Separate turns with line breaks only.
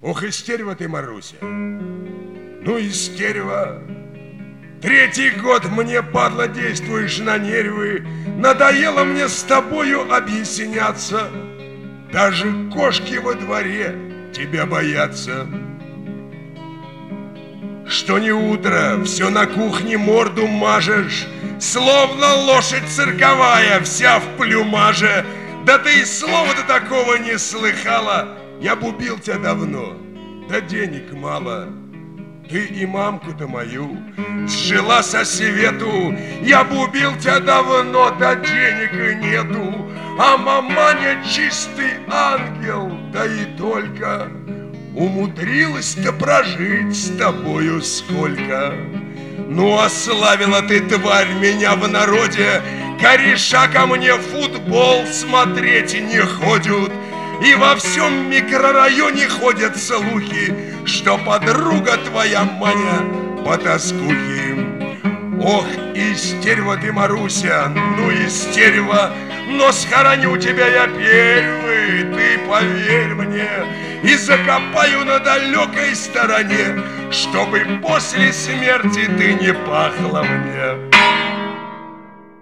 Ох, и стерва ты, Маруся. Ну и стерва. Третий год мне, падла, действуешь на нервы. Надоело мне с тобою объясняться. Даже кошки во дворе тебя боятся. Что не утро, все на кухне морду мажешь, словно лошадь цирковая, вся в плюмаже. Да ты и слова-то такого не слыхала. Я б убил тебя давно, да денег мало. Ты и мамку-то мою сжила со свету. Я б убил тебя давно, да денег и нету. А маманя чистый ангел, да и только. Умудрилась-то прожить с тобою сколько. Ну, ославила ты, тварь, меня в народе. Кореша ко мне футбол смотреть не ходят. И во всем микрорайоне ходят слухи, что подруга твоя Маня потаскухи. Ох, и стерва ты, Маруся, ну и стерва. Но схороню тебя я первый, ты поверь мне, и закопаю на далекой стороне, чтобы после смерти ты не пахла мне.